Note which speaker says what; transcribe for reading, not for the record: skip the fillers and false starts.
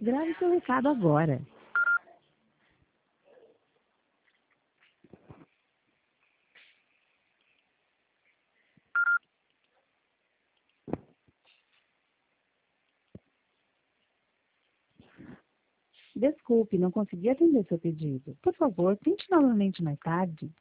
Speaker 1: Grave seu recado agora. Desculpe, não consegui atender seu pedido. Por favor, tente novamente mais tarde.